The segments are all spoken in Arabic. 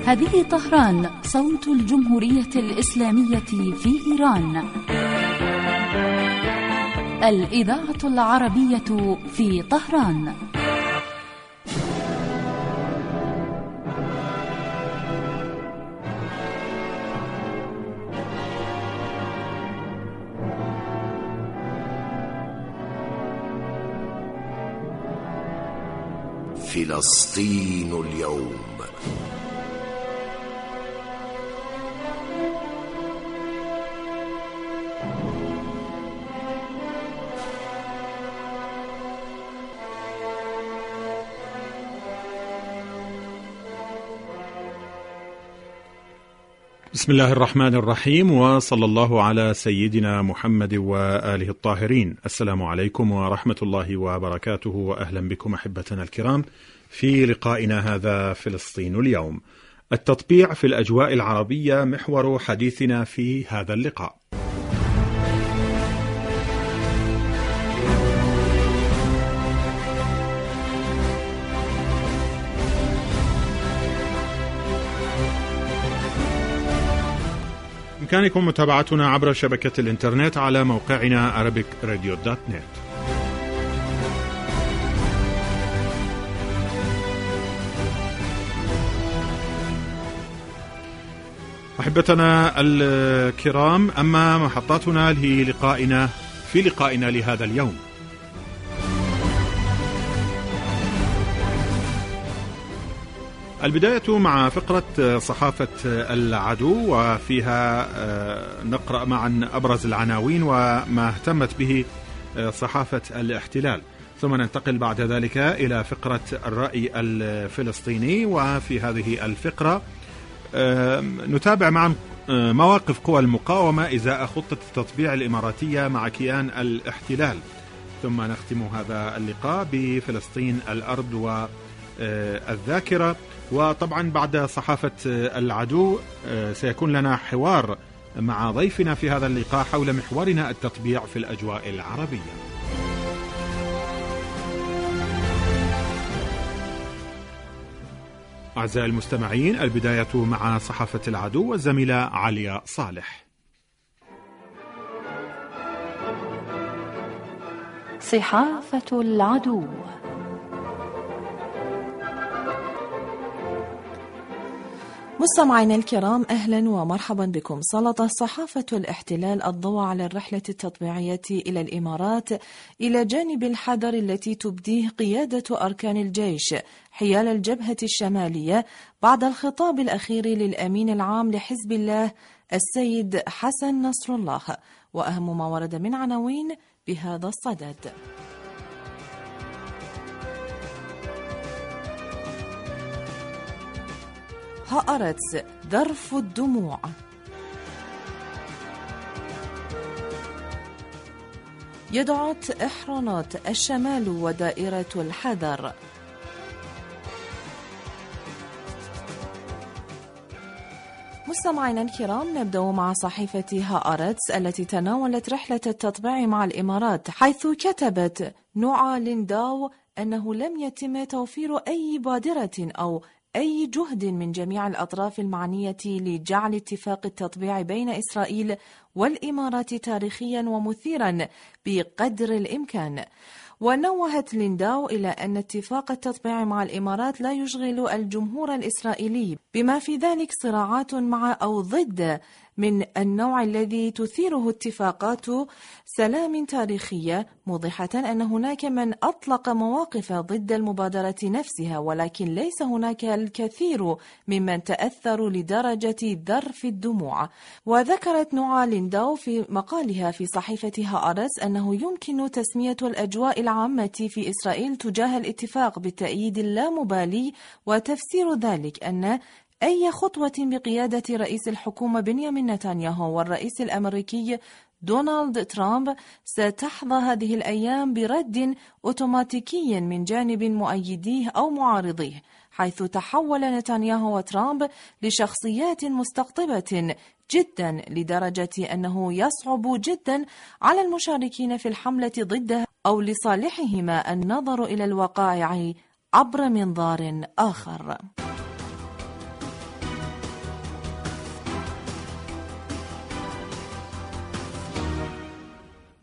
هذه طهران، صوت الجمهورية الإسلامية في إيران. الإذاعة العربية في طهران. فلسطين اليوم. بسم الله الرحمن الرحيم، وصلى الله على سيدنا محمد وآله الطاهرين. السلام عليكم ورحمة الله وبركاته، وأهلا بكم أحبتنا الكرام في لقائنا هذا فلسطين اليوم. التطبيع في الأجواء العربية محور حديثنا في هذا اللقاء. بإمكانكم متابعتنا عبر شبكة الإنترنت على موقعنا arabicradio.net. أحبتنا الكرام، أما محطاتنا في لقائنا لهذا اليوم. البداية مع فقرة صحافة العدو، وفيها نقرأ معا أبرز العناوين وما اهتمت به صحافة الاحتلال، ثم ننتقل بعد ذلك إلى فقرة الرأي الفلسطيني. وفي هذه الفقرة نتابع معا مواقف قوى المقاومة إزاء خطة التطبيع الإماراتية مع كيان الاحتلال، ثم نختم هذا اللقاء بفلسطين الأرض والذاكرة. وطبعا بعد صحافة العدو سيكون لنا حوار مع ضيفنا في هذا اللقاء حول محورنا التطبيع في الأجواء العربية. أعزائي المستمعين، البداية مع صحافة العدو والزميلة عليا صالح. صحافة العدو. مستمعينا الكرام، أهلا ومرحبا بكم. سلطت صحافة الاحتلال الضوء على الرحلة التطبيعية إلى الإمارات إلى جانب الحذر التي تبديه قيادة أركان الجيش حيال الجبهة الشمالية بعد الخطاب الأخير للأمين العام لحزب الله السيد حسن نصر الله. وأهم ما ورد من عناوين بهذا الصدد: هآرتس، ذرف الدموع. يدعوت إحرانات الشمال ودائرة الحذر. مستمعينا الكرام، نبدأ مع صحيفة هآرتس التي تناولت رحلة التطبيع مع الإمارات، حيث كتبت نوعا لينداو أنه لم يتم توفير أي بادرة أو أي جهد من جميع الأطراف المعنية لجعل اتفاق التطبيع بين إسرائيل والإمارات تاريخيا ومثيرا بقدر الإمكان. ونوهت لينداو إلى أن اتفاق التطبيع مع الإمارات لا يشغل الجمهور الإسرائيلي، بما في ذلك صراعات مع أو ضد من النوع الذي تثيره اتفاقات سلام تاريخية، موضحة أن هناك من أطلق مواقف ضد المبادرة نفسها، ولكن ليس هناك الكثير ممن تأثروا لدرجة ذرف الدموع. وذكرت نوعا لينداو في مقالها في صحيفة هآرتس أنه يمكن تسمية الأجواء العامة في إسرائيل تجاه الاتفاق بالتأييد اللامبالي، وتفسير ذلك أن أي خطوة بقيادة رئيس الحكومة بنيامين نتنياهو والرئيس الأمريكي دونالد ترامب ستحظى هذه الأيام برد أوتوماتيكي من جانب مؤيديه أو معارضيه، حيث تحول نتنياهو وترامب لشخصيات مستقطبة جدا لدرجة أنه يصعب جدا على المشاركين في الحملة ضده أو لصالحهما النظر إلى الوقائع عبر منظار آخر.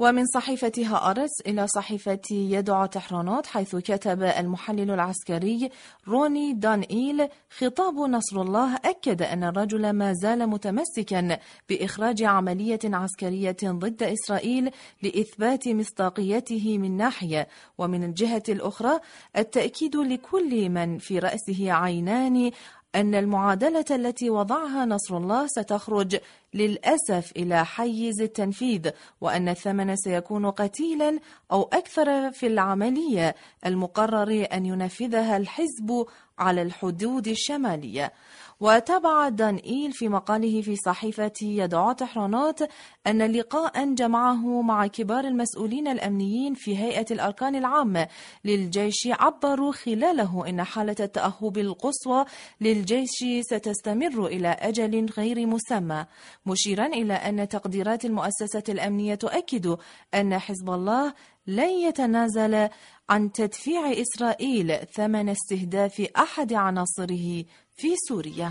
ومن صحيفة هآرتس إلى صحيفة يدعو تحرانوت، حيث كتب المحلل العسكري روني دانييل: خطاب نصر الله أكد أن الرجل ما زال متمسكا بإخراج عملية عسكرية ضد إسرائيل لإثبات مصداقيته من ناحية، ومن الجهة الأخرى التأكيد لكل من في رأسه عينان أن المعادلة التي وضعها نصر الله ستخرج للأسف إلى حيز التنفيذ، وأن الثمن سيكون قتيلا أو أكثر في العملية المقرر أن ينفذها الحزب على الحدود الشمالية. وتابع دانييل في مقاله في صحيفة يدعو تحرانوت أن لقاء جمعه مع كبار المسؤولين الأمنيين في هيئة الأركان العامة للجيش عبروا خلاله أن حالة التأهب القصوى للجيش ستستمر إلى أجل غير مسمى، مشيرا إلى أن تقديرات المؤسسة الأمنية تؤكد أن حزب الله لن يتنازل عن تدفيع إسرائيل ثمن استهداف أحد عناصره في سوريا.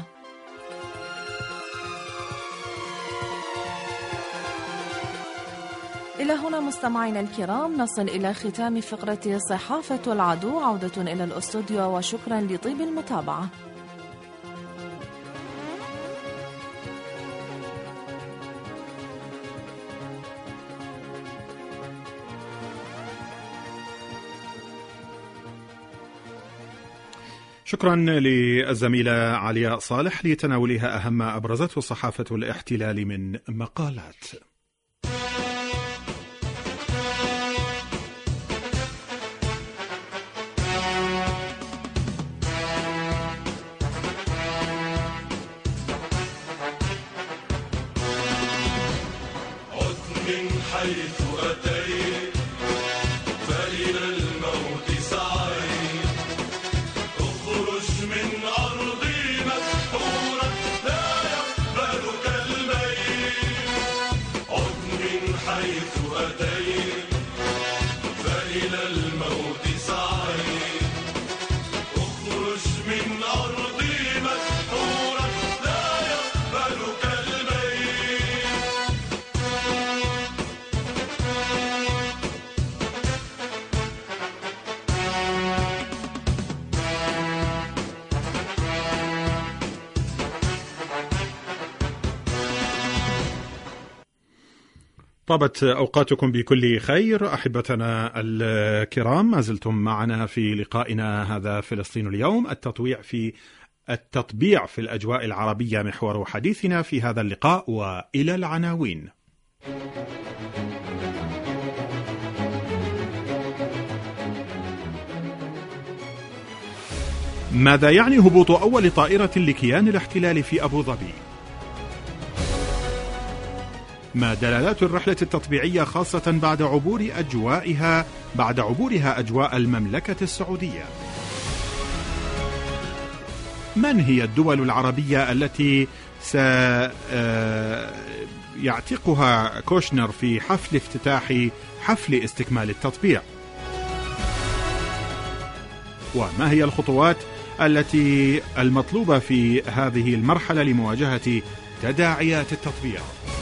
إلى هنا مستمعينا الكرام نصل إلى ختام فقرة صحافة العدو. عودة إلى الأستوديو وشكرا لطيب المتابعة. شكرا للزميلة علياء صالح لتناولها أهم ما أبرزته صحافة الاحتلال من مقالات. عد من حيث أتيت فإلى الموت سعيت، اخرج من أرضي مسحورا لا يقبلك الميت. عد من حيث أتيت فإلى الموت سعيت، اخرج من أرضي مسحورا لا يقبلك الميت. طابت أوقاتكم بكل خير أحبتنا الكرام، ما زلتم معنا في لقائنا هذا فلسطين اليوم، التطبيع في الأجواء العربية محور حديثنا في هذا اللقاء. وإلى العناوين. ماذا يعني هبوط أول طائرة لكيان الاحتلال في أبو ظبي؟ ما دلالات الرحلة التطبيعية خاصة بعد عبورها أجواء المملكة السعودية؟ من هي الدول العربية التي سيعتقها كوشنر في حفل افتتاح حفل استكمال التطبيع؟ وما هي الخطوات التي المطلوبة في هذه المرحلة لمواجهة تداعيات التطبيع؟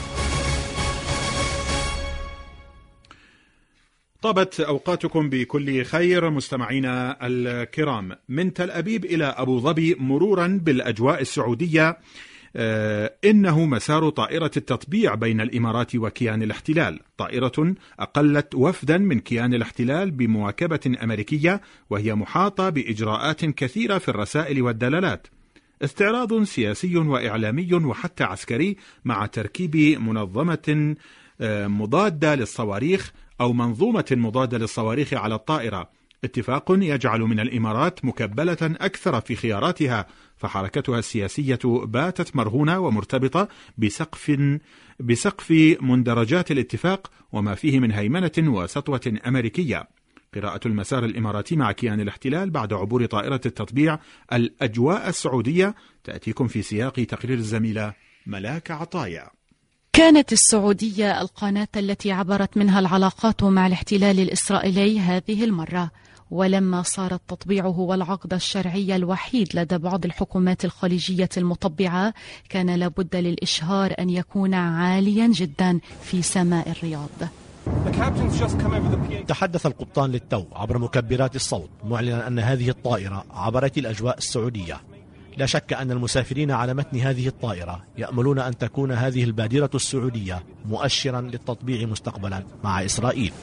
طابت أوقاتكم بكل خير مستمعينا الكرام. من تل أبيب إلى أبو ظبي مرورا بالأجواء السعودية، إنه مسار طائرة التطبيع بين الإمارات وكيان الاحتلال، طائرة أقلت وفدا من كيان الاحتلال بمواكبة أمريكية، وهي محاطة بإجراءات كثيرة في الرسائل والدلالات، استعراض سياسي وإعلامي وحتى عسكري، مع تركيب منظمة مضادة للصواريخ أو منظومة مضادة للصواريخ على الطائرة، اتفاق يجعل من الإمارات مكبلة أكثر في خياراتها، فحركتها السياسية باتت مرهونة ومرتبطة بسقف مندرجات الاتفاق وما فيه من هيمنة وسطوة أمريكية. قراءة المسار الإماراتي مع كيان الاحتلال بعد عبور طائرة التطبيع الأجواء السعودية تأتيكم في سياق تقرير الزميلة ملاك عطايا. كانت السعودية القناة التي عبرت منها العلاقات مع الاحتلال الإسرائيلي هذه المرة، ولما صار التطبيع هو العقد الشرعي الوحيد لدى بعض الحكومات الخليجية المطبعة، كان لابد للإشهار أن يكون عاليا جدا في سماء الرياض. تحدث القبطان للتو عبر مكبرات الصوت معلنا أن هذه الطائرة عبرت الأجواء السعودية. لا شك أن المسافرين على متن هذه الطائرة يأملون أن تكون هذه البادرة السعودية مؤشرا للتطبيع مستقبلا مع إسرائيل.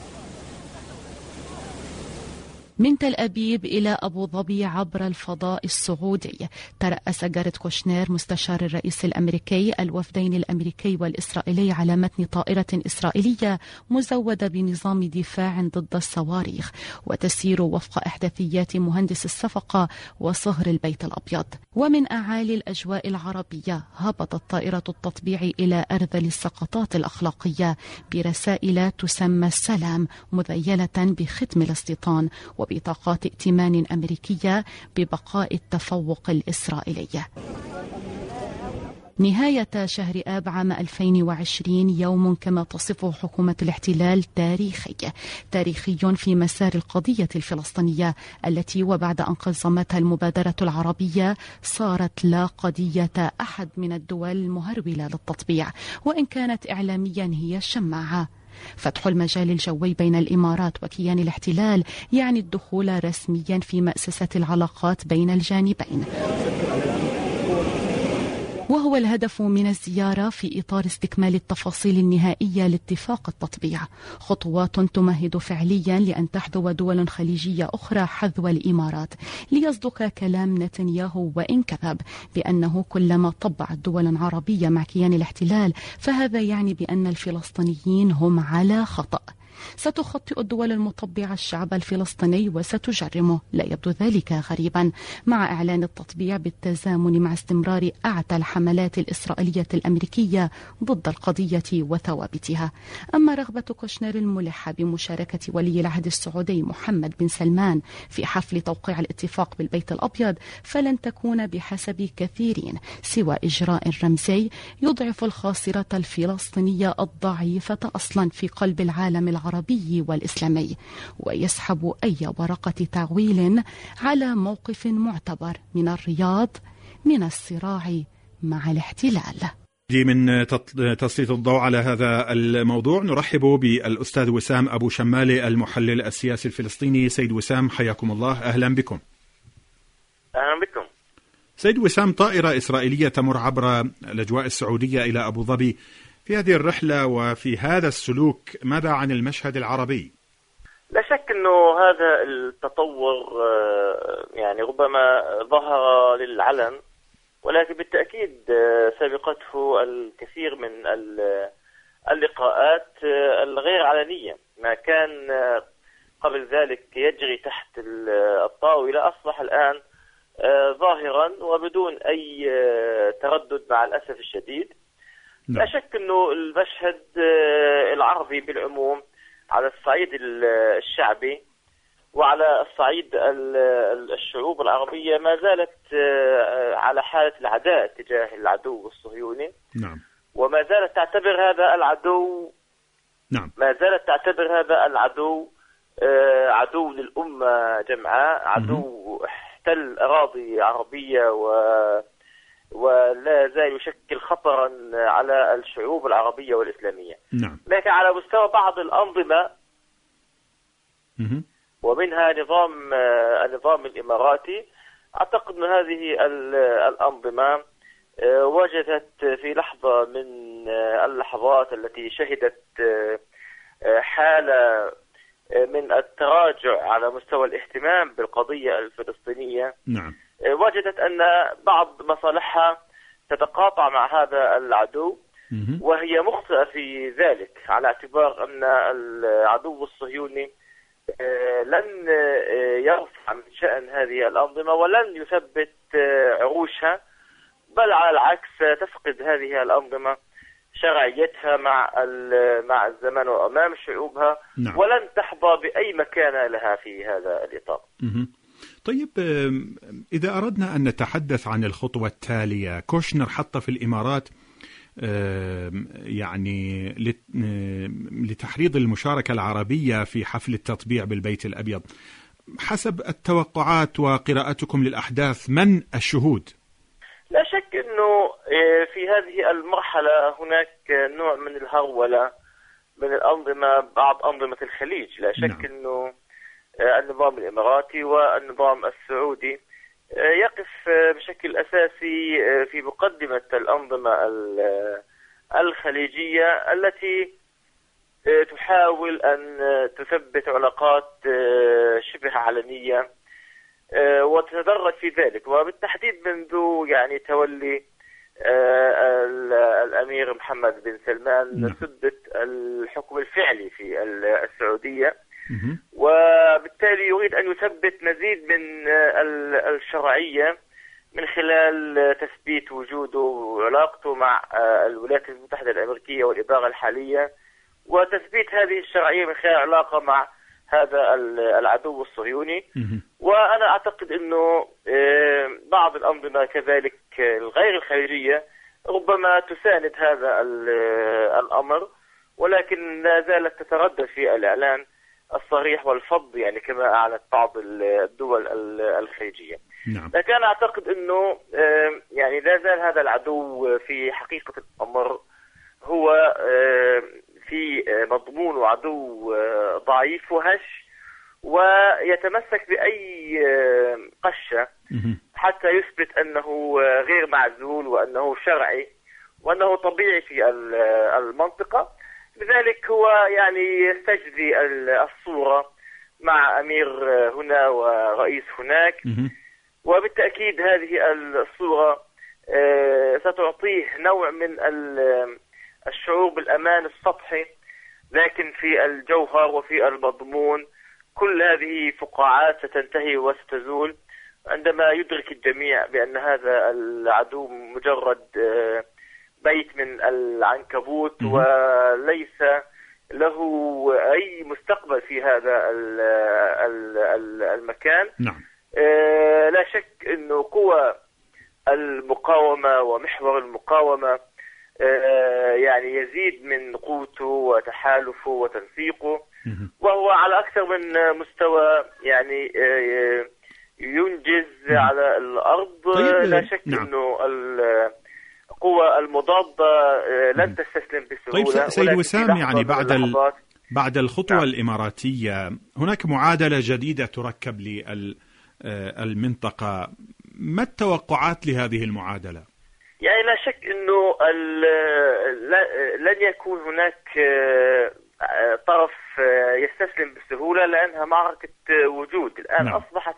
من تل أبيب إلى أبو ظبي عبر الفضاء السعودي، ترأس جاريد كوشنير مستشار الرئيس الأمريكي الوفدين الأمريكي والإسرائيلي على متن طائرة إسرائيلية مزودة بنظام دفاع ضد الصواريخ، وتسير وفق إحداثيات مهندس الصفقة وصهر البيت الأبيض. ومن أعالي الأجواء العربية هبطت طائرة التطبيع إلى أرذل السقطات الأخلاقية برسائل تسمى السلام مذيلة بختم الاستيطان وبطاقات ائتمان أمريكية ببقاء التفوق الإسرائيلي. نهاية شهر آب عام 2020 يوم كما تصفه حكومة الاحتلال تاريخي في مسار القضية الفلسطينية التي وبعد أن قزمتها المبادرة العربية صارت لا قضية أحد من الدول المهرولة للتطبيع، وإن كانت إعلاميا هي الشماعة. فتح المجال الجوي بين الإمارات وكيان الاحتلال يعني الدخول رسميا في مأسسة العلاقات بين الجانبين، وهو الهدف من الزيارة في إطار استكمال التفاصيل النهائية لاتفاق التطبيع، خطوات تمهد فعليا لأن تحذو دول خليجية أخرى حذو الإمارات. ليصدق كلام نتنياهو وإن كذب بأنه كلما طبعت دول عربية مع كيان الاحتلال فهذا يعني بأن الفلسطينيين هم على خطأ. ستخطئ الدول المطبعة الشعب الفلسطيني وستجرمه، لا يبدو ذلك غريبا مع إعلان التطبيع بالتزامن مع استمرار أعتى الحملات الإسرائيلية الأمريكية ضد القضية وثوابتها. أما رغبة كوشنير الملحة بمشاركة ولي العهد السعودي محمد بن سلمان في حفل توقيع الاتفاق بالبيت الأبيض فلن تكون بحسب كثيرين سوى إجراء رمزي يضعف الخاصرة الفلسطينية الضعيفة أصلا في قلب العالم العربي والإسلامي، ويسحب أي ورقة تعويل على موقف معتبر من الرياض من الصراع مع الاحتلال. من تسليط الضوء على هذا الموضوع نرحب بالأستاذ وسام أبو شمالة المحلل السياسي الفلسطيني. سيد وسام حياكم الله، أهلا بكم. أهلا بكم. سيد وسام، طائرة إسرائيلية تمر عبر الأجواء السعودية إلى أبو ظبي في هذه الرحلة وفي هذا السلوك، ماذا عن المشهد العربي؟ لا شك أنه هذا التطور يعني ربما ظهر للعلن، ولكن بالتأكيد سبقته الكثير من اللقاءات الغير علنية. ما كان قبل ذلك يجري تحت الطاولة أصبح الآن ظاهرا وبدون أي تردد مع الأسف الشديد. لا شك أنه المشهد العربي بالعموم على الصعيد الشعبي وعلى الصعيد الشعوب العربية ما زالت على حالة العداء تجاه العدو الصهيوني. نعم. وما زالت تعتبر هذا العدو ما زالت تعتبر هذا العدو عدو للأمة جمعاء، عدو احتل أراضي عربية ولا زال يشكل خطرا على الشعوب العربية والإسلامية. نعم. لكن على مستوى بعض الأنظمة ومنها النظام الإماراتي، أعتقد أن هذه الأنظمة وجدت في لحظة من اللحظات التي شهدت حالة من التراجع على مستوى الاهتمام بالقضية الفلسطينية. نعم. وجدت أن بعض مصالحها تتقاطع مع هذا العدو، وهي مخطئة في ذلك على اعتبار أن العدو الصهيوني لن يرفع من شأن هذه الأنظمة ولن يثبت عروشها، بل على العكس تفقد هذه الأنظمة شرعيتها مع الزمن وأمام شعوبها. نعم. ولن تحظى بأي مكانة لها في هذا الإطار. طيب، إذا أردنا أن نتحدث عن الخطوة التالية، كوشنر حط في الإمارات يعني لتحريض المشاركة العربية في حفل التطبيع بالبيت الأبيض. حسب التوقعات وقراءتكم للأحداث، من الشهود؟ لا شك أنه في هذه المرحلة هناك نوع من الهرولة من الأنظمة، بعض أنظمة الخليج. لا شك أنه النظام الإماراتي والنظام السعودي يقف بشكل أساسي في مقدمة الأنظمة الخليجية التي تحاول أن تثبت علاقات شبه علنية وتتدرج في ذلك، وبالتحديد منذ يعني تولي الأمير محمد بن سلمان سدة الحكم الفعلي في السعودية، وبالتالي يريد أن يثبت مزيد من الشرعية من خلال تثبيت وجوده وعلاقته مع الولايات المتحدة الأمريكية والإدارة الحالية، وتثبيت هذه الشرعية من خلال علاقة مع هذا العدو الصهيوني. وأنا أعتقد أنه بعض الأنظمة كذلك الغير الخارجية ربما تساند هذا الأمر، ولكن لا زالت تتردد في الإعلان الصريح والفض، يعني كما أعلنت بعض الدول الخليجية. لكن أنا أعتقد أنه يعني لا زال هذا العدو في حقيقة الأمر هو في مضمون عدو ضعيف وهش، ويتمسك بأي قشة حتى يثبت أنه غير معزول وأنه شرعي وأنه طبيعي في المنطقة. لذلك هو يعني يستجدي الصورة مع أمير هنا ورئيس هناك، وبالتأكيد هذه الصورة ستعطيه نوع من الشعور بالأمان السطحي، لكن في الجوهر وفي المضمون كل هذه فقاعات ستنتهي وستزول عندما يدرك الجميع بأن هذا العدو مجرد بيت من العنكبوت وليس له أي مستقبل في هذا المكان. لا شك أنه قوى المقاومة ومحور المقاومة يعني يزيد من قوته وتحالفه وتنسيقه، وهو على أكثر من مستوى يعني ينجز على الأرض. لا شك أنه القوى المضادة لن تستسلم بسهولة. طيب سيد وسام، يعني بعد الخطوة الإماراتية هناك معادلة جديدة تركب للمنطقة، ما التوقعات لهذه المعادلة؟ يعني لا شك أنه لن يكون هناك طرف يستسلم بسهولة، لأنها معركة وجود. الآن أصبحت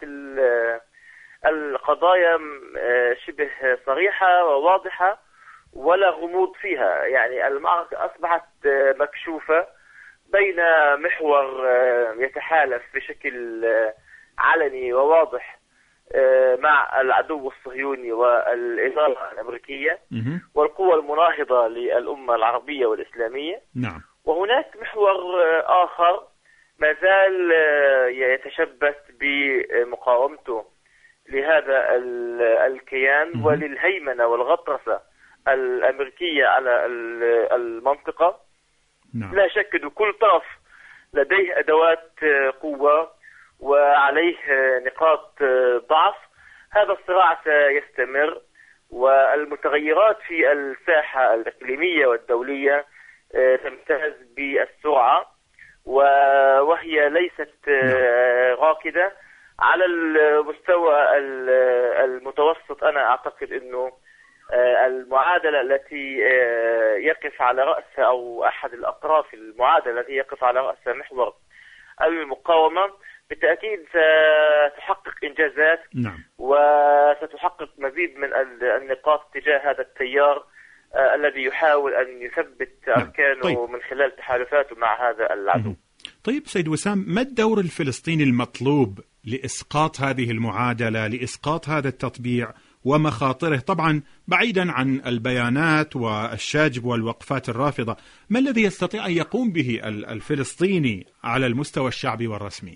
القضايا شبه صريحة وواضحة ولا غموض فيها. يعني المعركة أصبحت مكشوفة بين محور يتحالف بشكل علني وواضح مع العدو الصهيوني والإدارة الأمريكية والقوى المناهضة للأمة العربية والإسلامية. وهناك محور آخر ما زال يتشبث بمقاومته لهذا الكيان وللهيمنة والغطرسة الأمريكية على المنطقة. لا شك أن كل طرف لديه أدوات قوة وعليه نقاط ضعف. هذا الصراع سيستمر، والمتغيرات في الساحة الإقليمية والدولية تمتاز بالسرعة، وهي ليست راكدة. على المستوى المتوسط أنا أعتقد أنه المعادلة التي يقف على رأسها أو أحد الأطراف المعادلة التي يقف على رأسها محور المقاومة بالتأكيد ستحقق إنجازات وستحقق مزيد من النقاط تجاه هذا التيار الذي يحاول أن يثبت أركانه من خلال تحالفاته مع هذا العدو. طيب سيد وسام، ما الدور الفلسطيني المطلوب لإسقاط هذه المعادلة، لإسقاط هذا التطبيع ومخاطره؟ طبعا بعيدا عن البيانات والشاجب والوقفات الرافضة، ما الذي يستطيع أن يقوم به الفلسطيني على المستوى الشعبي والرسمي؟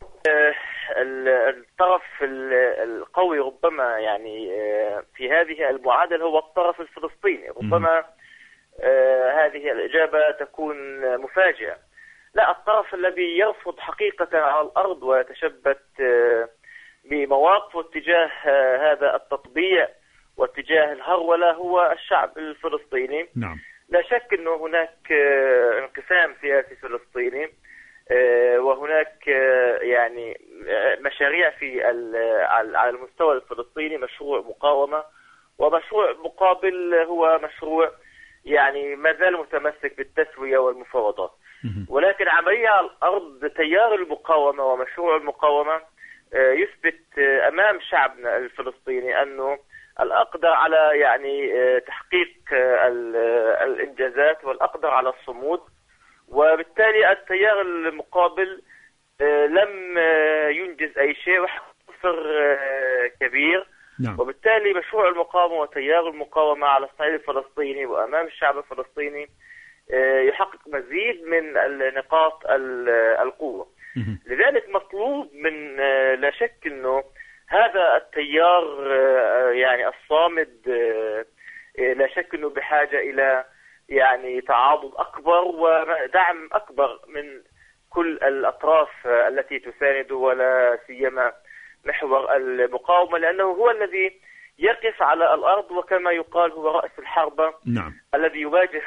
الطرف القوي ربما يعني في هذه المعادلة هو الطرف الفلسطيني. ربما هذه الإجابة تكون مفاجئة. لا، الطرف الذي يرفض حقيقة على الأرض ويتشبت بمواقفه تجاه هذا التطبيع واتجاه الهرولة هو الشعب الفلسطيني. لا شك أنه هناك انقسام سياسي فلسطيني، وهناك يعني مشاريع في على المستوى الفلسطيني، مشروع مقاومة ومشروع مقابل هو مشروع يعني ما زال متمسك بالتسوية والمفاوضات. ولكن عملية على الأرض تيار المقاومة ومشروع المقاومة يثبت أمام شعبنا الفلسطيني أنه الأقدر على يعني تحقيق الإنجازات والأقدر على الصمود، وبالتالي التيار المقابل لم ينجز أي شيء وخسر كبير. نعم. وبالتالي مشروع المقاومة وتيار المقاومة على الصعيد الفلسطيني وأمام الشعب الفلسطيني يحقق مزيد من نقاط القوة. لذلك مطلوب من لا شك أنه هذا التيار يعني الصامد لا شك أنه بحاجة إلى يعني تعاضد أكبر ودعم أكبر من كل الأطراف التي تساند، ولا سيما محور المقاومة، لأنه هو الذي يقف على الأرض وكما يقال هو رأس الحربة. نعم. الذي يواجه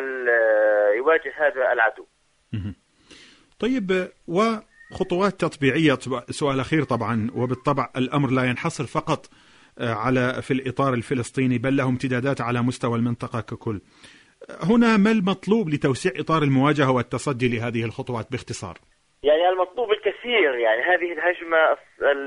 هذا العدو. طيب، وخطوات تطبيعية، سؤال أخير طبعا، وبالطبع الأمر لا ينحصر فقط في الإطار الفلسطيني بل له امتدادات على مستوى المنطقة ككل. هنا ما المطلوب لتوسيع إطار المواجهة والتصدي لهذه الخطوات باختصار؟ يعني المطلوب الكثير. يعني هذه الهجمة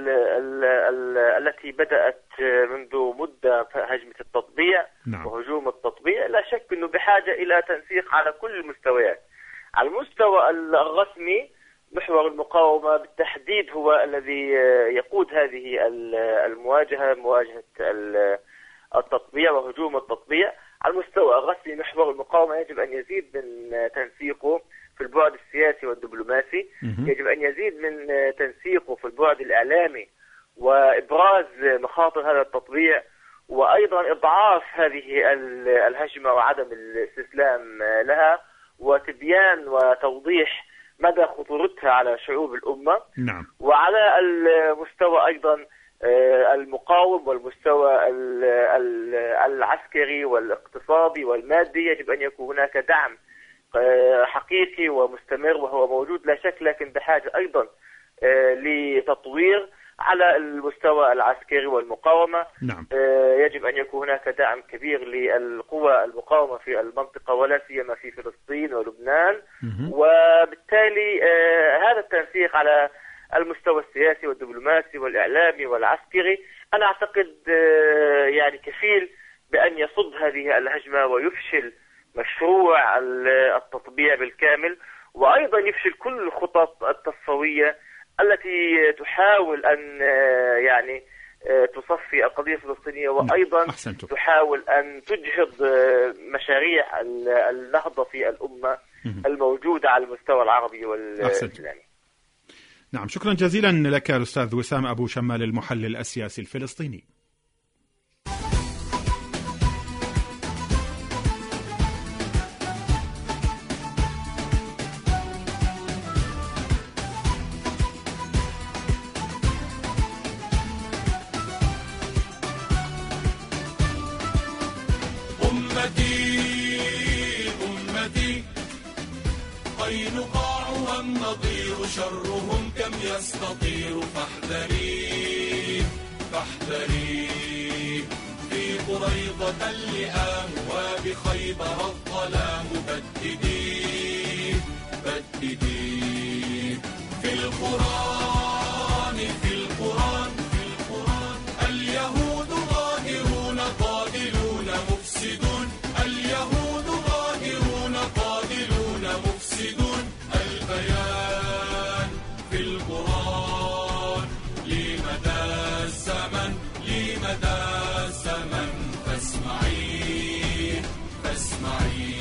التي بدأت منذ مدة، هجمة التطبيع. نعم. وهجوم التطبيع لا شك أنه بحاجة إلى تنسيق على كل المستويات. على المستوى الرسمي محور المقاومة بالتحديد هو الذي يقود هذه المواجهة، مواجهة التطبيع وهجوم التطبيع. على المستوى الرسمي محور المقاومة يجب أن يزيد من تنسيقه في البعد السياسي والدبلوماسي، يجب أن يزيد من تنسيقه في البعد الإعلامي وإبراز مخاطر هذا التطبيع، وأيضا إضعاف هذه الهجمة وعدم الاستسلام لها، وتبيان وتوضيح مدى خطورتها على شعوب الأمة. نعم. وعلى المستوى أيضا المقاوم والمستوى العسكري والاقتصادي والمادي يجب أن يكون هناك دعم حقيقي ومستمر وهو موجود لا شك، لكن بحاجة أيضا لتطوير على المستوى العسكري والمقاومة. نعم. يجب أن يكون هناك دعم كبير للقوى المقاومة في المنطقة ولا سيما في فلسطين ولبنان. وبالتالي هذا التنسيق على المستوى السياسي والدبلوماسي والإعلامي والعسكري أنا أعتقد يعني كفيل بأن يصد هذه الهجمة ويفشل مشروع التطبيع بالكامل، وأيضا يفشل كل الخطط التصفوية التي تحاول أن يعني تصفي القضية الفلسطينية، وأيضا تحاول أن تجهض مشاريع النهضة في الأمة الموجودة على المستوى العربي والإسلامي. نعم، شكرا جزيلا لك الأستاذ وسام أبو شمال، المحلل السياسي الفلسطيني. أمتي قينقاعها النظير شرهم كم يستطير، فاحذري في قريضة اللئام وبخيبر الظلام بددي في القرآن اليهود ظاهرون قاتلون مفسدون، اليهود ظاهرون قاتلون مفسدون، البيان في القرآن لمدى الزمن فاسمعي.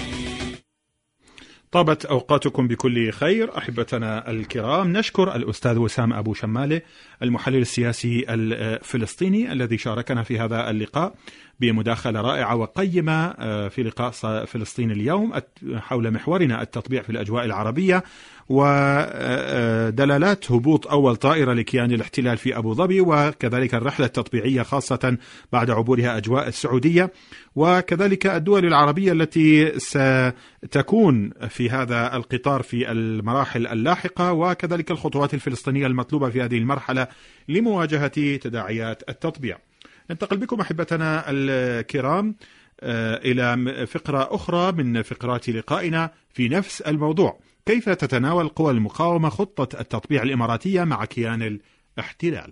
طابت أوقاتكم بكل خير أحبتنا الكرام. نشكر الأستاذ وسام أبو شمالة، المحلل السياسي الفلسطيني الذي شاركنا في هذا اللقاء بمداخلة رائعة وقيمة في لقاء فلسطين اليوم حول محورنا التطبيع في الأجواء العربية. ودلالات هبوط أول طائرة لكيان الاحتلال في أبو ظبي، وكذلك الرحلة التطبيعية خاصة بعد عبورها أجواء السعودية، وكذلك الدول العربية التي ستكون في هذا القطار في المراحل اللاحقة، وكذلك الخطوات الفلسطينية المطلوبة في هذه المرحلة لمواجهة تداعيات التطبيع. ننتقل بكم أحبتنا الكرام إلى فقرة أخرى من فقرات لقائنا في نفس الموضوع: كيف تتناول قوى المقاومة خطة التطبيع الإماراتية مع كيان الاحتلال؟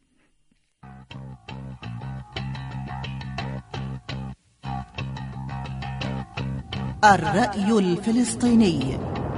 الرأي الفلسطيني.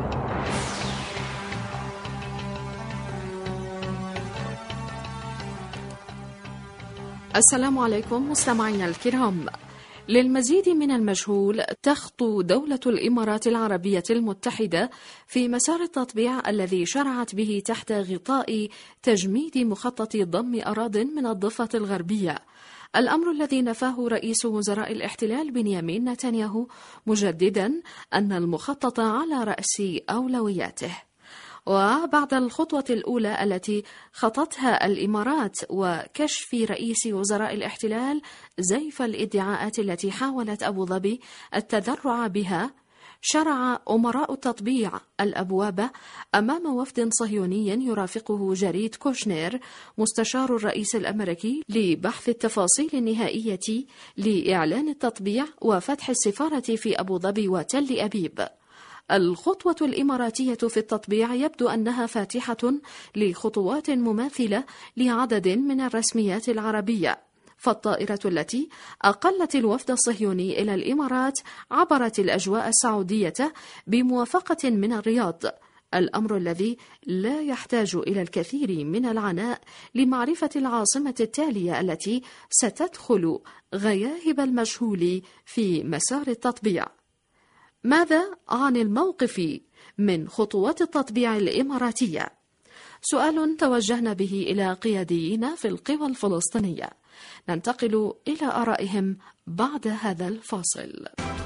السلام عليكم مستمعينا الكرام. للمزيد من المجهول تخطو دولة الإمارات العربية المتحدة في مسار التطبيع الذي شرعت به تحت غطاء تجميد مخطط ضم أراضٍ من الضفة الغربية، الأمر الذي نفاه رئيس وزراء الاحتلال بنيامين نتنياهو، مجددا أن المخطط على رأس أولوياته. وبعد الخطوة الأولى التي خطتها الإمارات وكشف رئيس وزراء الاحتلال زيف الادعاءات التي حاولت أبو ظبي التذرع بها، شرع أمراء التطبيع الأبواب أمام وفد صهيوني يرافقه جريد كوشنير مستشار الرئيس الأمريكي لبحث التفاصيل النهائية لإعلان التطبيع وفتح السفارة في أبو ظبي وتل أبيب. الخطوة الإماراتية في التطبيع يبدو أنها فاتحة لخطوات مماثلة لعدد من الرسميات العربية، فالطائرة التي أقلت الوفد الصهيوني إلى الإمارات عبرت الأجواء السعودية بموافقة من الرياض، الأمر الذي لا يحتاج إلى الكثير من العناء لمعرفة العاصمة التالية التي ستدخل غياهب المجهول في مسار التطبيع. ماذا عن الموقف من خطوات التطبيع الإماراتية؟ سؤال توجهنا به إلى قياديين في القوى الفلسطينية. ننتقل إلى آرائهم بعد هذا الفاصل.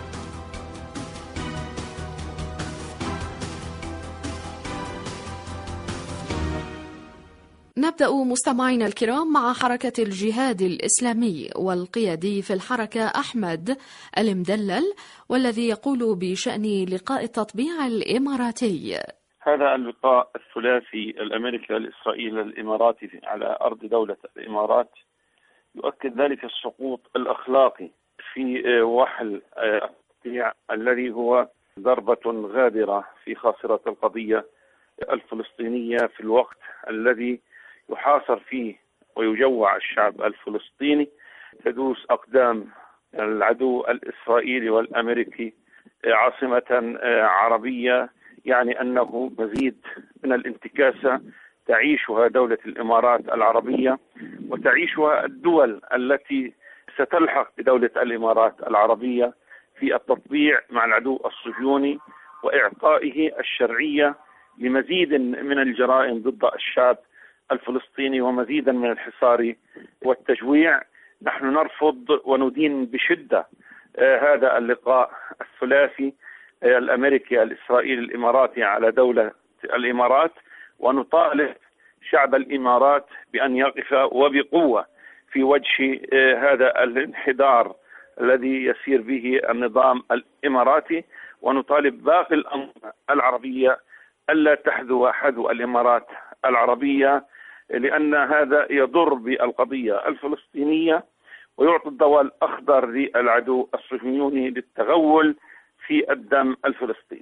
نبدأ مستمعينا الكرام مع حركة الجهاد الإسلامي، والقيادي في الحركة أحمد المدلل، والذي يقول بشأن لقاء التطبيع الإماراتي: هذا اللقاء الثلاثي الأمريكي الإسرائيلي الإماراتي على أرض دولة الإمارات يؤكد ذلك السقوط الأخلاقي في وحل التطبيع الذي هو ضربة غادرة في خاصرة القضية الفلسطينية في الوقت الذي يحاصر فيه ويجوع الشعب الفلسطيني، تدوس أقدام العدو الإسرائيلي والأمريكي عاصمة عربية، يعني أنه مزيد من الانتكاسة تعيشها دولة الإمارات العربية وتعيشها الدول التي ستلحق بدولة الإمارات العربية في التطبيع مع العدو الصهيوني وإعطائه الشرعية لمزيد من الجرائم ضد الشعب الفلسطيني ومزيدا من الحصار والتجويع. نحن نرفض وندين بشدة هذا اللقاء الثلاثي الأمريكي الإسرائيلي الإماراتي على دولة الإمارات، ونطالب شعب الإمارات بأن يقف وبقوة في وجه هذا الانحدار الذي يسير به النظام الإماراتي، ونطالب باقي الأنظمة العربية ألا تحذو حذو الإمارات العربية، لأن هذا يضر بالقضية الفلسطينية ويعطي الضوء الأخضر للعدو الصهيوني للتغول في الدم الفلسطيني.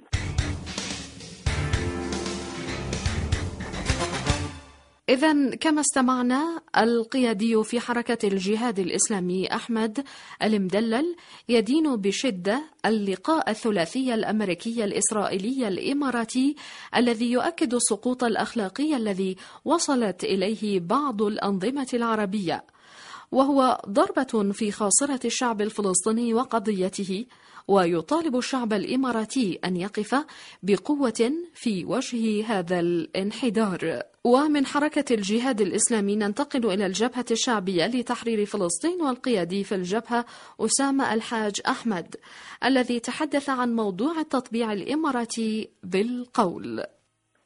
إذن كما استمعنا، القيادي في حركة الجهاد الإسلامي أحمد المدلل يدين بشدة اللقاء الثلاثي الأمريكي الإسرائيلي الإماراتي الذي يؤكد السقوط الأخلاقي الذي وصلت إليه بعض الأنظمة العربية، وهو ضربة في خاصرة الشعب الفلسطيني وقضيته، ويطالب الشعب الإماراتي أن يقف بقوة في وجه هذا الانحدار. ومن حركة الجهاد الإسلامي ننتقل إلى الجبهة الشعبية لتحرير فلسطين، والقيادي في الجبهة أسامة الحاج أحمد، الذي تحدث عن موضوع التطبيع الإماراتي بالقول: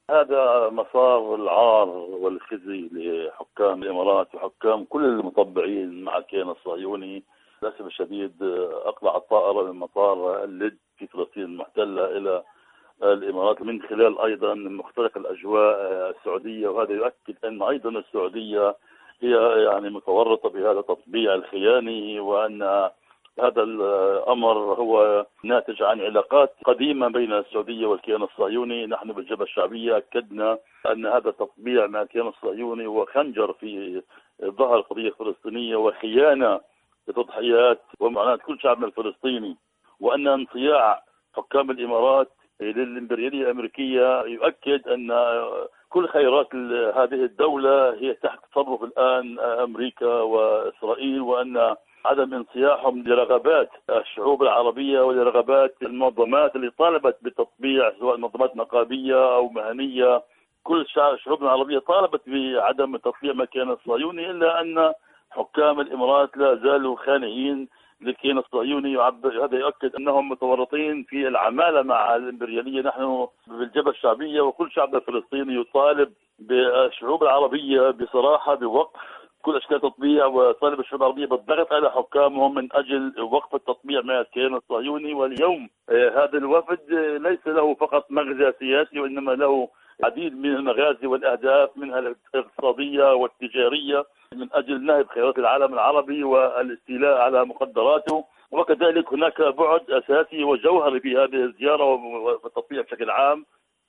هذا مسار العار والخزي لحكام الإمارات وحكام كل المطبعين مع الكيان الصهيوني. للأسف الشديد أقلع الطائرة من مطار اللد في فلسطين المحتلة إلى الإمارات من خلال أيضا مخترق الأجواء السعودية، وهذا يؤكد أن أيضا السعودية هي يعني متورطة بهذا التطبيع الخياني، وأن هذا الأمر هو ناتج عن علاقات قديمة بين السعودية والكيان الصهيوني. نحن بالجبهة الشعبية أكدنا أن هذا التطبيع مع الكيان الصهيوني وخنجر في ظهر القضية الفلسطينية وخيانة لتضحيات ومعاناة كل شعبنا الفلسطيني، وأن انصياع حكام الإمارات للإمبريالية الأمريكية يؤكد أن كل خيرات هذه الدولة هي تحت تصرف الآن أمريكا وإسرائيل، وأن عدم انصياعهم لرغبات الشعوب العربية ولرغبات المنظمات اللي طالبت بالتطبيع سواء منظمات نقابية أو مهنية. كل الشعوب العربية طالبت بعدم التطبيع مع الكيان الصهيوني، إلا أن حكام الإمارات لا زالوا خانعين للكيان الصهيوني. هذا يؤكد أنهم متورطين في العمالة مع الإمبريالية. نحن بالجبهة الشعبية وكل شعب الفلسطيني يطالب بالشعوب العربية بصراحة بوقف كل أشكال التطبيع، وطالب الشعوب العربية بالضغط على حكامهم من أجل وقف التطبيع مع الكيان الصهيوني. واليوم هذا الوفد ليس له فقط مغزى سياسي، وإنما له عديد من المغازي والأهداف، منها الاقتصادية والتجارية من أجل نهب خيرات العالم العربي والاستيلاء على مقدراته. وكذلك هناك بعد أساسي وجوهري في هذه الزيارة والتطبيع بشكل عام،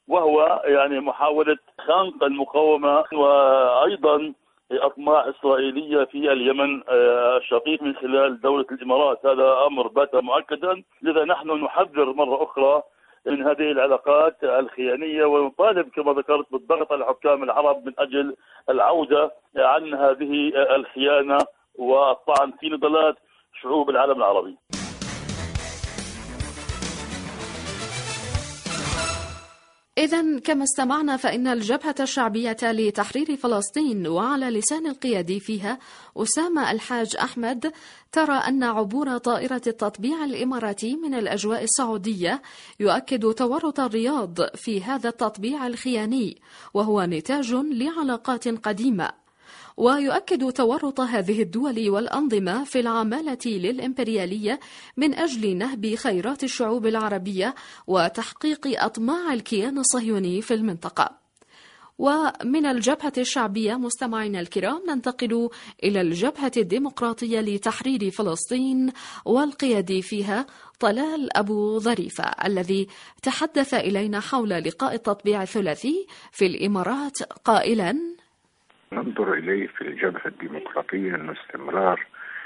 وهو يعني محاولة خنق المقاومة وأيضا أطماع إسرائيلية في اليمن الشقيق من خلال دولة الإمارات. هذا أمر بات مؤكدا، لذا نحن نحذر مرة أخرى من هذه العلاقات الخيانية، ونطالب كما ذكرت بالضغط على حكام العرب من أجل العودة عن هذه الخيانة والطعن في نضالات شعوب العالم العربي. إذن كما استمعنا فإن الجبهة الشعبية لتحرير فلسطين وعلى لسان القيادي فيها أسامة الحاج أحمد ترى أن عبور طائرة التطبيع الإماراتي من الأجواء السعودية يؤكد تورط الرياض في هذا التطبيع الخياني، وهو نتاج لعلاقات قديمة. ويؤكد تورط هذه الدول والأنظمة في العمالة للإمبريالية من أجل نهب خيرات الشعوب العربية وتحقيق أطماع الكيان الصهيوني في المنطقة. ومن الجبهة الشعبية مستمعينا الكرام ننتقل إلى الجبهة الديمقراطية لتحرير فلسطين والقيادي فيها طلال أبو ظريفة، الذي تحدث إلينا حول لقاء التطبيع الثلاثي في الإمارات قائلا: ننظر إليه في الجبهة الديمقراطية أن استمرار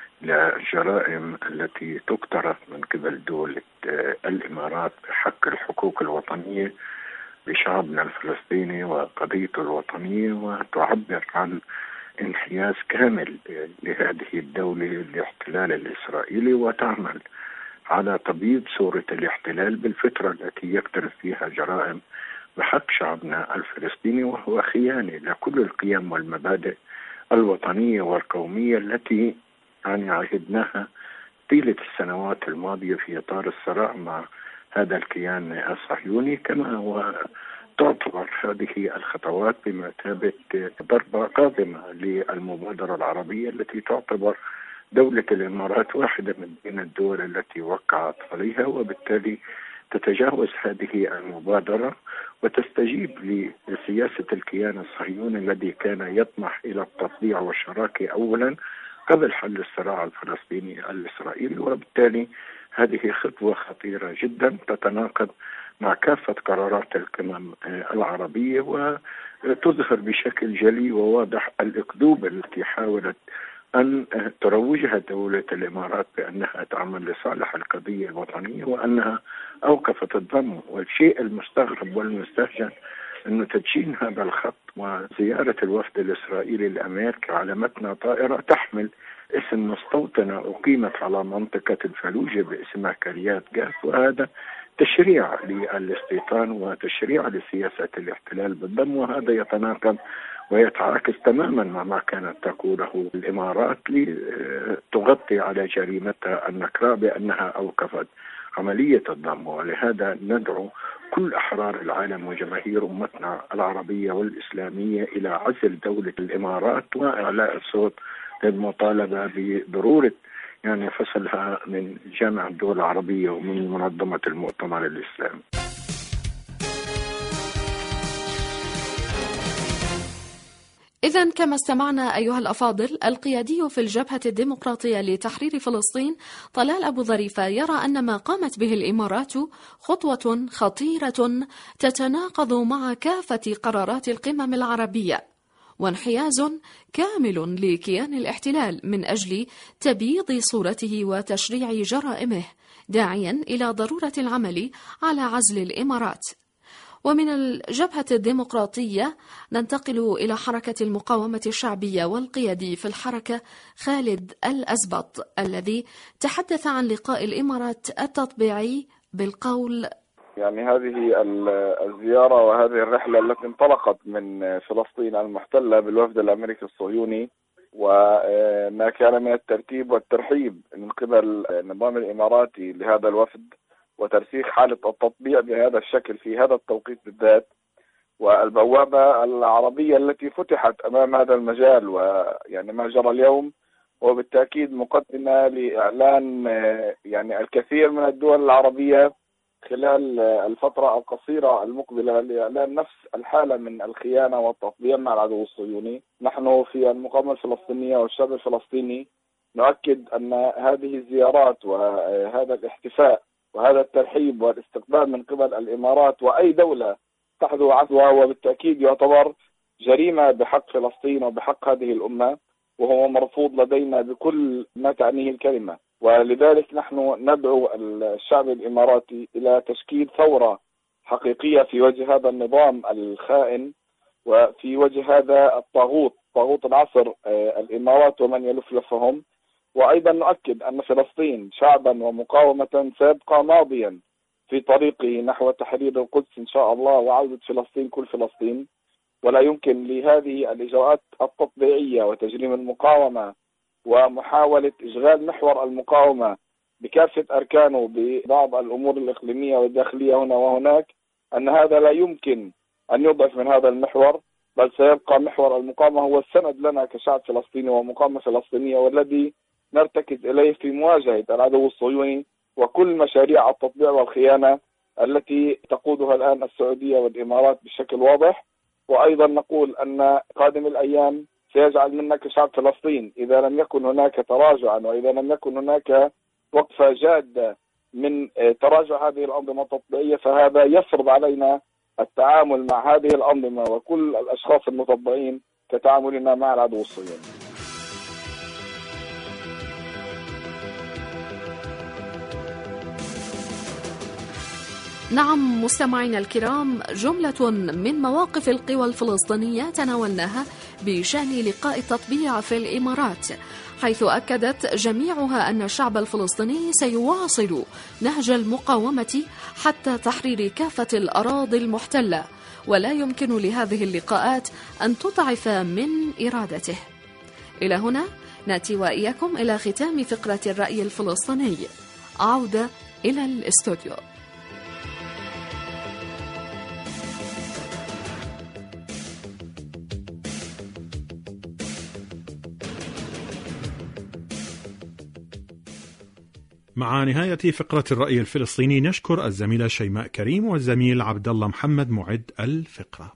للجرائم التي تقترف من قبل دولة الإمارات بحق الحقوق الوطنية لشعبنا الفلسطيني وقضيته الوطنية، وتعبر عن انحياز كامل لهذه الدولة للاحتلال الإسرائيلي، وتعمل على تبييض صورة الاحتلال بالفترة التي يقترف فيها جرائم بحق شعبنا الفلسطيني، وهو خيانة لكل القيم والمبادئ الوطنية والقومية التي عهدناها طيلة السنوات الماضية في إطار الصراع مع هذا الكيان الصهيوني. كما وتعتبر هذه الخطوات بمثابة ضربة قادمة للمبادرة العربية التي تعتبر دولة الإمارات واحدة من بين الدول التي وقعت عليها، وبالتالي تتجاوز هذه المبادرة وتستجيب لسياسة الكيان الصهيوني الذي كان يطمح إلى التطبيع والشراكة أولا قبل حل الصراع الفلسطيني الإسرائيلي. وبالتالي هذه خطوة خطيرة جدا تتناقض مع كافة قرارات القمم العربية، وتظهر بشكل جلي وواضح الأكذوبة التي حاولت أن تروجها دولة الإمارات بأنها تعمل لصالح القضية الوطنية وأنها أوقفت الضم. والشيء المستغرب والمستهجن أن تدشين هذا الخط وزيارة الوفد الإسرائيلي لأمريكا على متن طائرة تحمل اسم مستوطنة أقيمت على منطقة الفلوجة باسمها كريات جاف، وهذا تشريع للاستيطان وتشريع لسياسة الاحتلال بالضم، وهذا يتناقض ويتعاكس تماما مع ما كانت تقوله الإمارات لتغطي على جريمتها النكراء بأنها أوقفت عملية الضم. ولهذا ندعو كل أحرار العالم وجماهير أمتنا العربية والإسلامية إلى عزل دولة الإمارات وإعلاء الصوت للمطالبة بضرورة يعني فصلها من جامعة الدول العربية ومن منظمة المؤتمر الإسلامي. إذن كما استمعنا أيها الأفاضل، القيادي في الجبهة الديمقراطية لتحرير فلسطين طلال أبو ظريفة يرى أن ما قامت به الإمارات خطوة خطيرة تتناقض مع كافة قرارات القمم العربية، وانحياز كامل لكيان الاحتلال من أجل تبييض صورته وتشريع جرائمه، داعيا إلى ضرورة العمل على عزل الإمارات. ومن الجبهة الديمقراطية ننتقل إلى حركة المقاومة الشعبية، والقيادي في الحركة خالد الأزبط الذي تحدث عن لقاء الإمارات التطبيعي بالقول: يعني هذه الزيارة وهذه الرحلة التي انطلقت من فلسطين المحتلة بالوفد الأمريكي الصهيوني، وما كان من الترتيب والترحيب من قبل النظام الإماراتي لهذا الوفد وترسيخ حالة التطبيع بهذا الشكل في هذا التوقيت بالذات، والبوابة العربية التي فتحت أمام هذا المجال، ويعني ما جرى اليوم هو بالتأكيد مقدمة لإعلان يعني الكثير من الدول العربية خلال الفترة القصيرة المقبلة لإعلان نفس الحالة من الخيانة والتطبيع مع العدو الصهيوني. نحن في المقاومة الفلسطينية والشعب الفلسطيني نؤكد أن هذه الزيارات وهذا الاحتفاء وهذا الترحيب والاستقبال من قبل الإمارات وأي دولة تحذو عدوى وبالتأكيد يعتبر جريمة بحق فلسطين وبحق هذه الأمة، وهو مرفوض لدينا بكل ما تعنيه الكلمة. ولذلك نحن ندعو الشعب الإماراتي إلى تشكيل ثورة حقيقية في وجه هذا النظام الخائن وفي وجه هذا الطاغوت، طاغوت العصر الإمارات ومن يلفلفهم. وأيضا نؤكد أن فلسطين شعبا ومقاومة سيبقى ماضيا في طريقه نحو تحرير القدس إن شاء الله وعودة فلسطين كل فلسطين، ولا يمكن لهذه الإجراءات التطبيعية وتجريم المقاومة ومحاولة إشغال محور المقاومة بكافة أركانه ببعض الأمور الإقليمية والداخلية هنا وهناك، أن هذا لا يمكن أن يضعف من هذا المحور، بل سيبقى محور المقاومة هو السند لنا كشعب فلسطيني ومقاومة فلسطينية، والذي نرتكز إليه في مواجهة العدو الصهيوني وكل مشاريع التطبيع والخيانة التي تقودها الآن السعودية والإمارات بشكل واضح. وأيضا نقول أن قادم الأيام سيجعل منا كشعب فلسطين إذا لم يكن هناك تراجعا وإذا لم يكن هناك وقفة جادة من تراجع هذه الأنظمة التطبيعية، فهذا يفرض علينا التعامل مع هذه الأنظمة وكل الأشخاص المتطبعين كتعاملنا مع العدو الصهيوني. نعم مستمعينا الكرام، جملة من مواقف القوى الفلسطينية تناولناها بشأن لقاء التطبيع في الإمارات، حيث أكدت جميعها أن الشعب الفلسطيني سيواصل نهج المقاومة حتى تحرير كافة الأراضي المحتلة، ولا يمكن لهذه اللقاءات أن تضعف من إرادته. إلى هنا نأتي وإياكم إلى ختام فقرة الرأي الفلسطيني. عودة إلى الاستوديو. مع نهاية فقرة الرأي الفلسطيني نشكر الزميلة شيماء كريم والزميل عبد الله محمد معد الفقرة.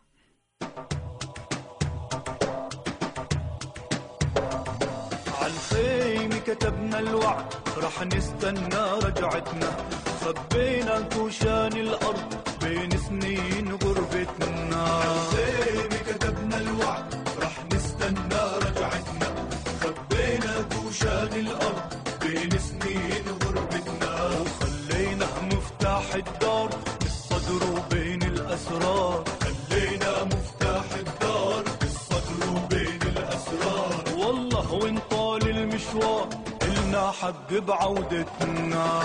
عالخيم كتبنا الوعد رح نستنى رجعتنا، خبينا كوشان الأرض بين سنين غربتنا. عالخيم كتبنا الوعد رح نستنى رجعتنا، خبينا كوشان الأرض بين سنين غربتنا، وخلينا مفتاح الدار بالصدر وبين الأسرار، خلينا مفتاح الدار بالصدر وبين الأسرار. والله وين طال المشوار إلنا حق بعودتنا.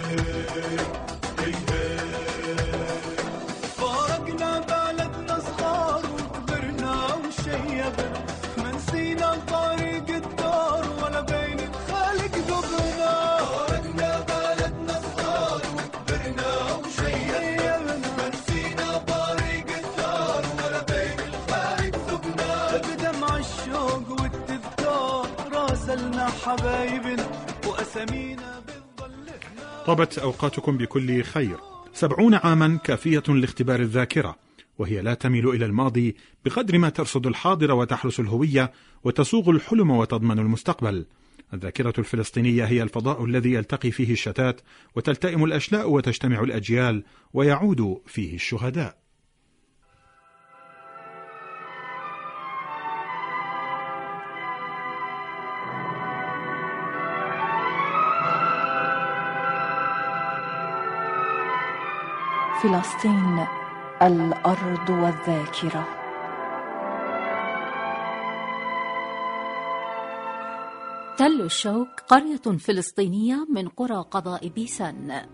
فارقنا بلدنا صغار حبايبنا وأسامينا. طابت أوقاتكم بكل خير. 70 عاما كافية لاختبار الذاكرة، وهي لا تميل إلى الماضي بقدر ما ترصد الحاضر وتحرس الهوية وتصوغ الحلم وتضمن المستقبل. الذاكرة الفلسطينية هي الفضاء الذي يلتقي فيه الشتات وتلتئم الأشلاء وتجتمع الأجيال ويعود فيه الشهداء. فلسطين الأرض والذاكرة. تل الشوك قرية فلسطينية من قرى قضاء بيسان.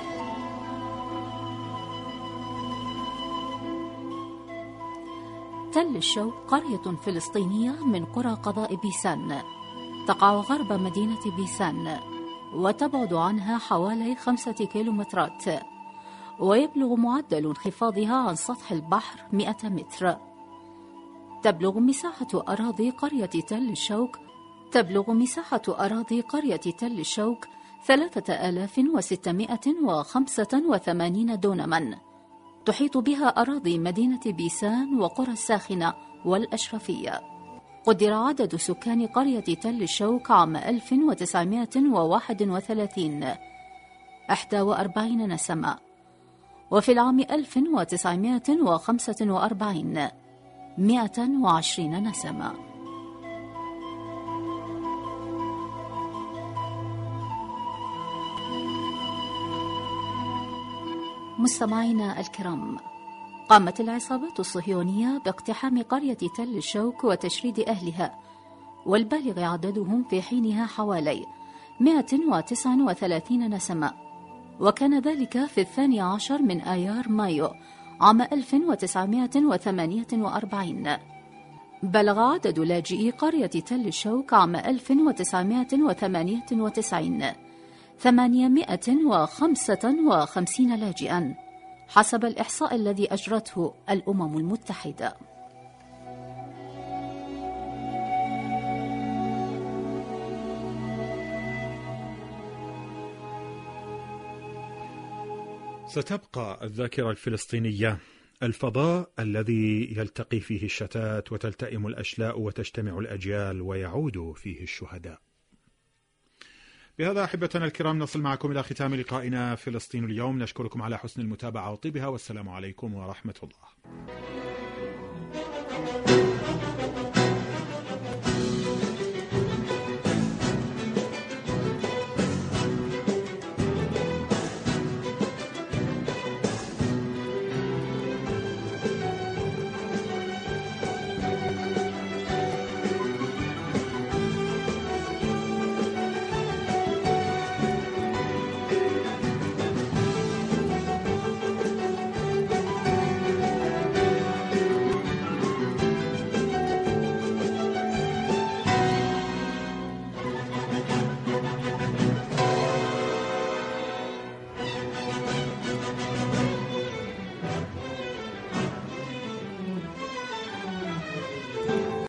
تل الشوك قرية فلسطينية من قرى قضاء بيسان، تقع غرب مدينة بيسان وتبعد عنها حوالي 5 كيلومترات، ويبلغ معدل انخفاضها عن سطح البحر 100 متر. تبلغ مساحة أراضي قرية تل الشوك 3685 دونما. تحيط بها أراضي مدينة بيسان وقرى الساخنة والأشرفية. قدر عدد سكان قرية تل الشوك عام 1931 41 نسمة، وفي العام 1945 120 نسمة. مستمعينا الكرام، قامت العصابات الصهيونية باقتحام قرية تل الشوك وتشريد أهلها، والبالغ عددهم في حينها حوالي 139 نسمة، وكان ذلك في 12 من آيار مايو عام 1948. بلغ عدد لاجئي قرية تل الشوك عام 1998 855 لاجئا حسب الإحصاء الذي أجرته الأمم المتحدة. ستبقى الذاكرة الفلسطينية الفضاء الذي يلتقي فيه الشتات وتلتئم الأشلاء وتجتمع الأجيال ويعود فيه الشهداء. بهذا أحبتنا الكرام نصل معكم إلى ختام لقائنا فلسطين اليوم. نشكركم على حسن المتابعة وطيبها، والسلام عليكم ورحمة الله.